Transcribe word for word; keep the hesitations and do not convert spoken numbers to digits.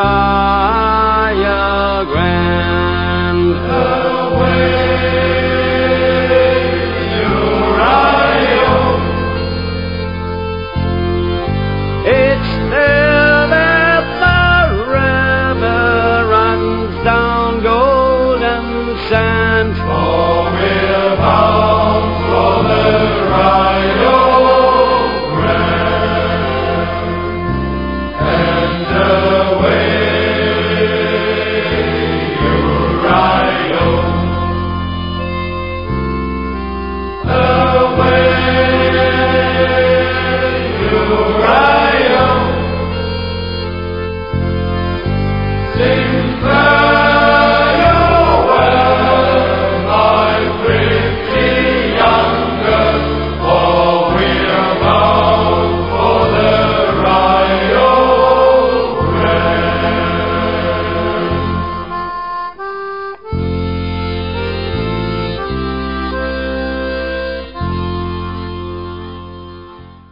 Uriah Grand. It's there that the river runs down golden sand. For we're bound for the Rio Grande, and away, Uriah, away, Uriah. Sing